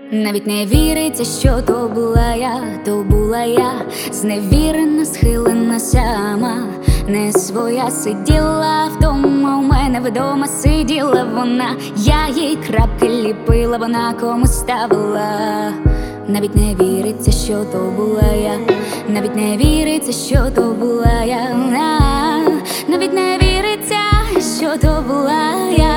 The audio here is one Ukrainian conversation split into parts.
Навіть не віриться, що то була я, зневірена, схилена сама, не своя, сиділа вдома, у мене вдома сиділа вона, я їй крапки ліпила, вона комусь ставила. Навіть не віриться, що то була я, навіть не віриться, що то була я, навіть не віриться, що то була я.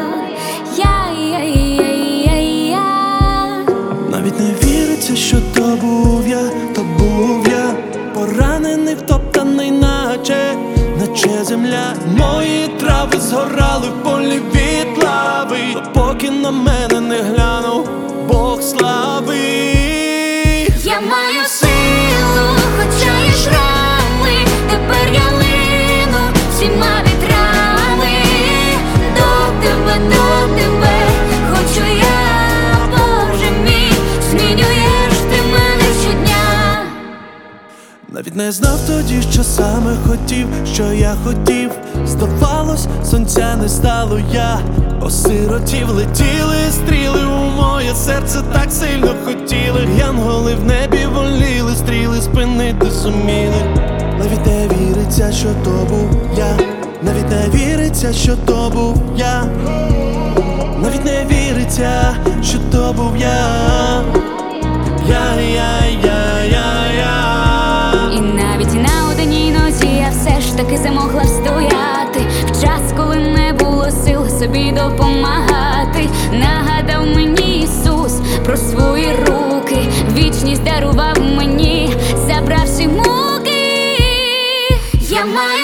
Навіть не віриться, що то був я, поранений, втоптаний, наче земля. Мої трави згорали в полі від лави, поки на мене не глянув Бог слави. Я маю силу, хоча є шрами, тепер я лину всіма вітрами. До тебе хочу я, Боже мій, змінюєш ти мене щодня. Навіть не знав тоді, що саме хотів, що я хотів. Здавалось, сонця не стало, я осиротів. Летіли стріли у моє серце, так сильно хотіли. Янголи в небі воліли, стріли спинити зуміли. Навіть не віриться, що то був я, навіть не віриться, що то був я, навіть не віриться, що то був я. І навіть на одній нозі я все ж таки змогла встояти, в час, коли не було сил собі допомагати. Нагадав мені Ісус про свої руки, вічність дарував мені, забравши муки. Я маю